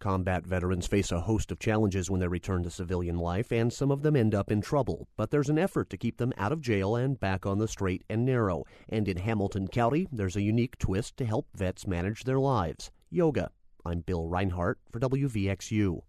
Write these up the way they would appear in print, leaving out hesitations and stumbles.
Combat veterans face a host of challenges when they return to civilian life, and some of them end up in trouble. But there's an effort to keep them out of jail and back on the straight and narrow. And in Hamilton County, there's a unique twist to help vets manage their lives: yoga. I'm Bill Reinhart for WVXU.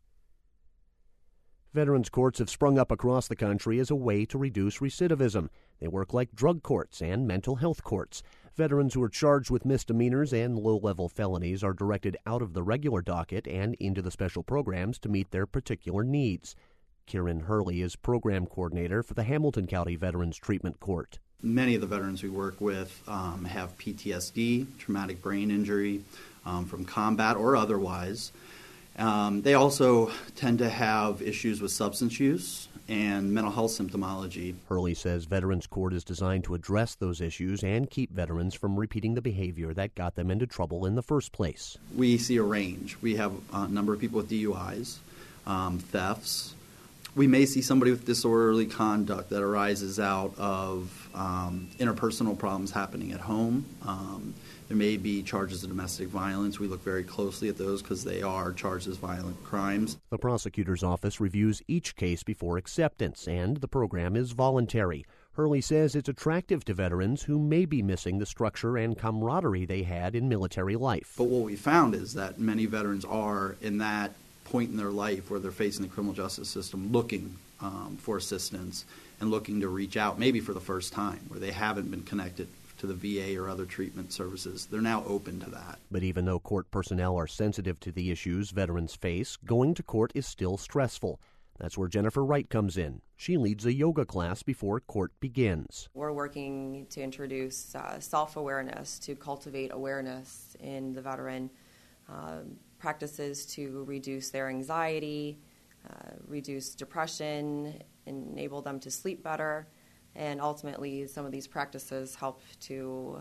Veterans courts have sprung up across the country as a way to reduce recidivism. They work like drug courts and mental health courts. Veterans who are charged with misdemeanors and low-level felonies are directed out of the regular docket and into the special programs to meet their particular needs. Kieran Hurley is program coordinator for the Hamilton County Veterans Treatment Court. Many of the veterans we work with have PTSD, traumatic brain injury from combat or otherwise. They also tend to have issues with substance use and mental health symptomology. Hurley says Veterans Court is designed to address those issues and keep veterans from repeating the behavior that got them into trouble in the first place. We see a range. We have a number of people with DUIs, thefts. We may see somebody with disorderly conduct that arises out of interpersonal problems happening at home. There may be charges of domestic violence. We look very closely at those because they are charged as violent crimes. The prosecutor's office reviews each case before acceptance, and the program is voluntary. Hurley says it's attractive to veterans who may be missing the structure and camaraderie they had in military life. But what we found is that many veterans are in that point in their life where they're facing the criminal justice system looking for assistance and looking to reach out, maybe for the first time, where they haven't been connected to the VA or other treatment services. They're now open to that. But even though court personnel are sensitive to the issues veterans face, going to court is still stressful. That's where Jennifer Wright comes in. She leads a yoga class before court begins. We're working to introduce self-awareness, to cultivate awareness in the veteran, practices to reduce their anxiety, reduce depression, enable them to sleep better. And ultimately, some of these practices help to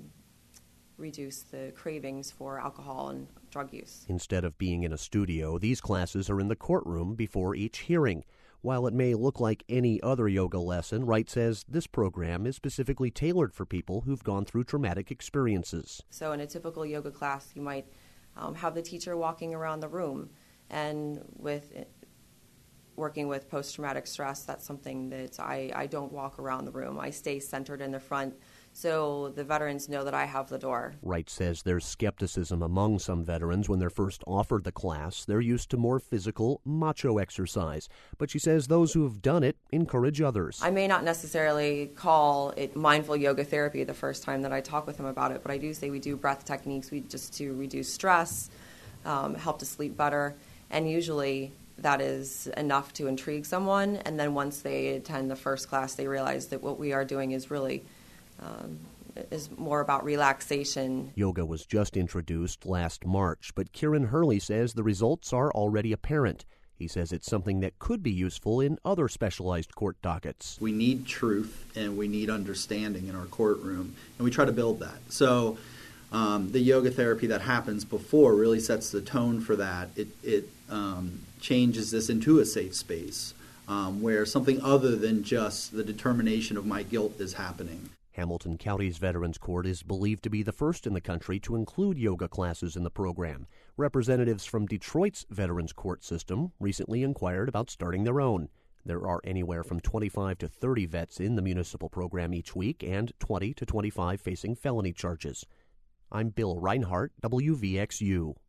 reduce the cravings for alcohol and drug use. Instead of being in a studio, these classes are in the courtroom before each hearing. While it may look like any other yoga lesson, Wright says this program is specifically tailored for people who've gone through traumatic experiences. So in a typical yoga class, you might have the teacher walking around the room, and working with post-traumatic stress, that's something that I don't walk around the room. I stay centered in the front so the veterans know that I have the door. Wright says there's skepticism among some veterans when they're first offered the class. They're used to more physical, macho exercise. But she says those who have done it encourage others. I may not necessarily call it mindful yoga therapy the first time that I talk with them about it, but I do say we do breath techniques just to reduce stress, help to sleep better, and usually that is enough to intrigue someone, and then once they attend the first class, they realize that what we are doing is really is more about relaxation. Yoga was just introduced last March, but Kieran Hurley says the results are already apparent. He says it's something that could be useful in other specialized court dockets. We need truth and we need understanding in our courtroom, and we try to build that. So the yoga therapy that happens before really sets the tone for that. It changes this into a safe space where something other than just the determination of my guilt is happening. Hamilton County's Veterans Court is believed to be the first in the country to include yoga classes in the program. Representatives from Detroit's Veterans Court system recently inquired about starting their own. There are anywhere from 25 to 30 vets in the municipal program each week, and 20 to 25 facing felony charges. I'm Bill Reinhart, WVXU.